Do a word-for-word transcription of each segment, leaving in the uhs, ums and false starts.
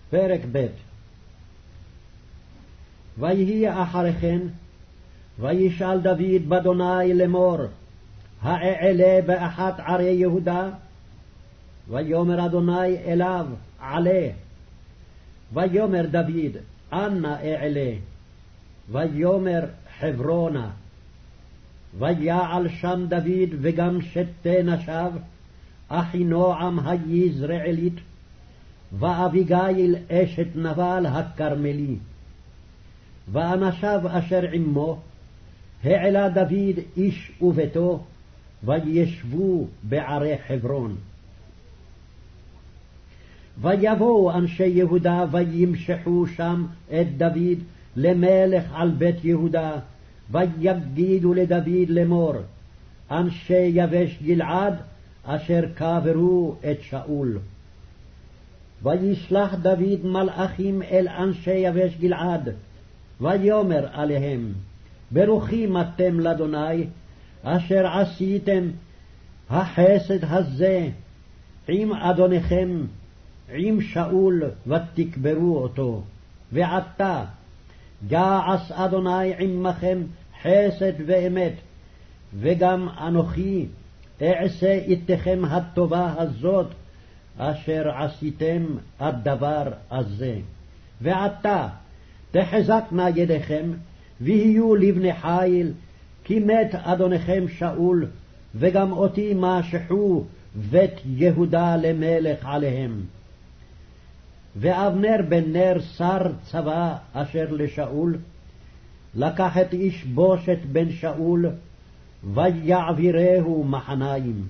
פרק ב'. ויהי אחרי כן, וישאל דוד באדוני לאמור, האעלה באחת ערי יהודה? ויאמר אדוני אליו, עלה. ויאמר דוד, אנה אעלה? ויאמר, חברונה. ויעל שם דוד וגם שתי נשיו, אחינועם היזרעאלית, ואביגיל אשת נבל הכרמלי. ואנשיו אשר עמו, העלה דוד איש וביתו, וישבו בערי חברון. ויבואו אנשי יהודה וימשחו שם את דוד למלך על בית יהודה, ויגידו לדוד לאמור, אנשי יבש גלעד אשר קברו את שאול. וישלח דוד מלאכים אל אנשי יבש גלעד, ויאמר עליהם, ברוכים אתם לאדוני, אשר עשיתם החסד הזה עם אדוניכם, עם שאול, ותקברו אותו. ועתה יעש אדוני עמכם חסד ואמת, וגם אנוכי אעשה איתכם הטובה הזאת, אשר עשיתם הדבר הזה. ועתה תחזקנה ידיכם, ויהיו לבני חיל, כי מת אדוניכם שאול, וגם אותי משחו בית יהודה למלך עליהם. ואבנר בן נר שר צבא אשר לשאול, לקח את איש בושת בן שאול, ויעבירהו מחניים.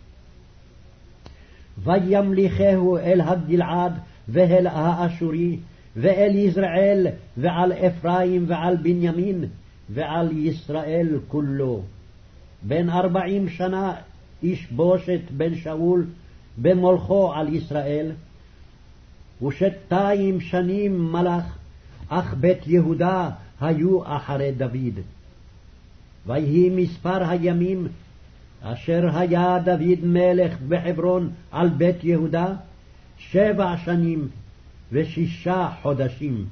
וימליכהו אל הגלעד ואל האשורי, ואל יזרעאל, ועל אפרים ועל בנימין, ועל ישראל כולו. בן ארבעים שנה איש בושת בן שאול במולכו על ישראל, ושתיים שנים מלך, אך בית יהודה היו אחרי דוד. ויהי מספר הימים אשר היה דוד מלך בחברון על בית יהודה, שבע שנים ושישה חודשים.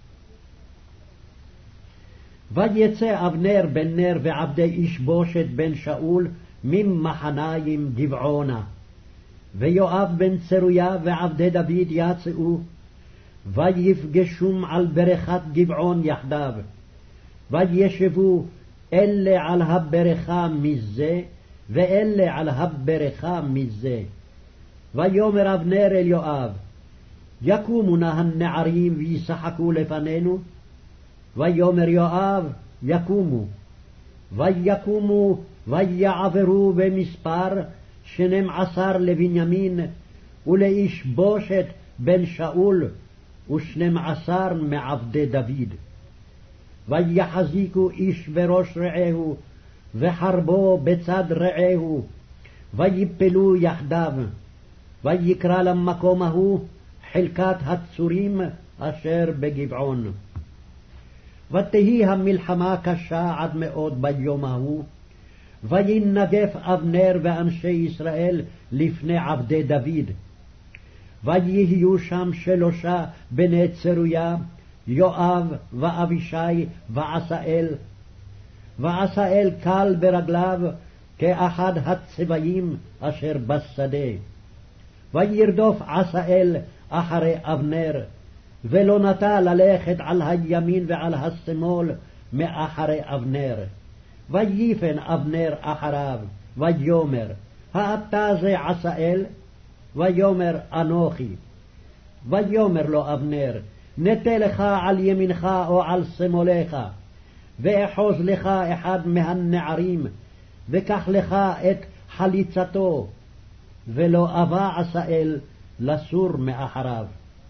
ויצא אבנר בן נר ועבדי איש בושת בן שאול ממחניים גבעונה, ויואב בן צרויה ועבדי דוד יצאו, ויפגשום על ברכת גבעון יחדיו, וישבו אלה על הברכה מזה, ואלה על הברכה מזה. ויאמר אבנר אל יואב, יקומו נא הנערים וישחקו לפנינו? ויאמר יואב, יקומו. ויקומו ויעברו במספר שנים עשר לבנימין, ולאיש בושת בן שאול, ושנים עשר מעבדי דוד. ויחזיקו איש בראש רעהו, וחרבו בצד רעהו, ויפלו יחדיו. ויקרא למקום ההוא חלקת הצורים אשר בגבעון. ותהי המלחמה קשה עד מאוד ביום ההוא, וינגף אבנר ואנשי ישראל לפני עבדי דוד. ויהיו שם שלושה בני צרויה, יואב ואבישי ועשאל. ועשאל קל ברגליו כאחד הצבעים אשר בשדה. וירדוף עשאל אחרי אבנר, ולא נטה ללכת על הימין ועל השמאל מאחרי אבנר. ויפן אבנר אחריו, ויאמר, האתה זה עשאל? ויאמר, אנוכי. ויאמר לו אבנר, נטה לך על ימינך או על שמאלך, ואחוז לך אחד מהנערים, וקח לך את חליצתו. ולא אבה עשאל לסור מאחריו.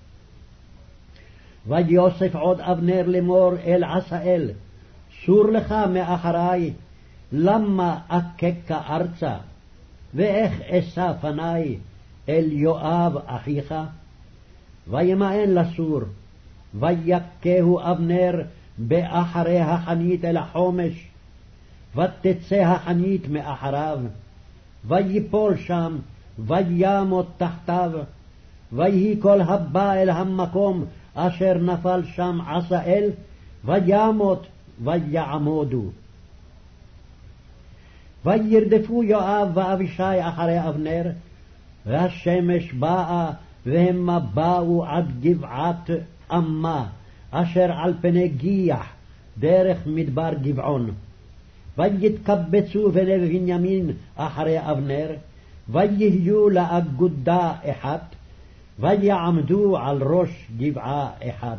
ויוסף עוד אבנר לאמור אל עשאל, סור לך מאחרי, למה אככה ארצה? ואיך אשא פני אל יואב אחיך? וימאן לסור, ויכהו אבנר באחרי החנית אל החומש, ותצא החנית מאחריו, ויפול שם, וימות תחתיו, ויהי כל הבא אל המקום אשר נפל שם עשאל, וימות ויעמודו. וירדפו יואב ואבישי אחרי אבנר, והשמש באה, והמה באו עד גבעת אמה, אשר על פני גיח, דרך מדבר גבעון. ויתקבצו בני בנימין אחרי אבנר, ויהיו לאגודה אחת, ויעמדו על ראש גבעה אחת.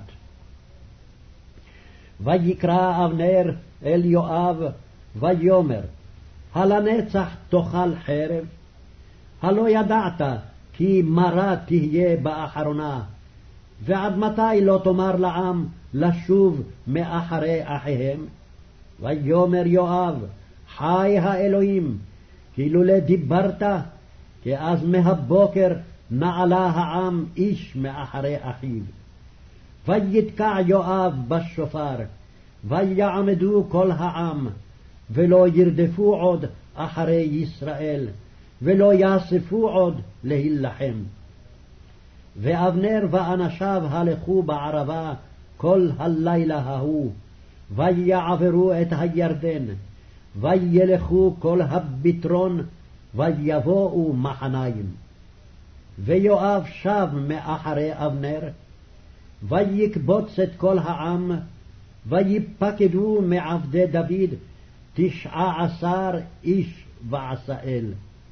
ויקרא אבנר אל יואב, ויאמר, הלנצח תאכל חרב? הלא ידעת כי מרה תהיה באחרונה, ועד מתי לא תאמר לעם לשוב מאחרי אחיהם? ויאמר יואב, חי האלוהים, כי לולא דיברת, כי אז מהבוקר נעלה העם איש מאחרי אחיו. ויתקע יואב בשופר, ויעמדו כל העם, ולא ירדפו עוד אחרי ישראל, ולא יאספו עוד להילחם. ואבנר ואנשיו הלכו בערבה כל הלילה ההוא, ויעברו את הירדן, וילכו כל הביטרון, ויבואו מחניים. ויואב שב מאחרי אבנר, ויקבוץ את כל העם, ויפקדו מעבדי דוד תשעה עשר איש ועשאל.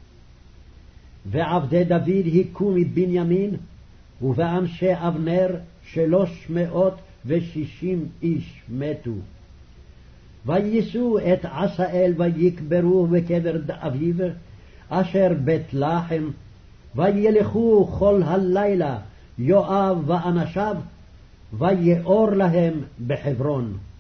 ועבדי דוד היכו מבנימין, ובאנשי אבנר שלוש מאות ושישים איש מתו. ויישאו את עשאל ויקברו בקבר אביו, אשר בית לחם, וילכו כל הלילה יואב ואנשיו, ויאור להם בחברון.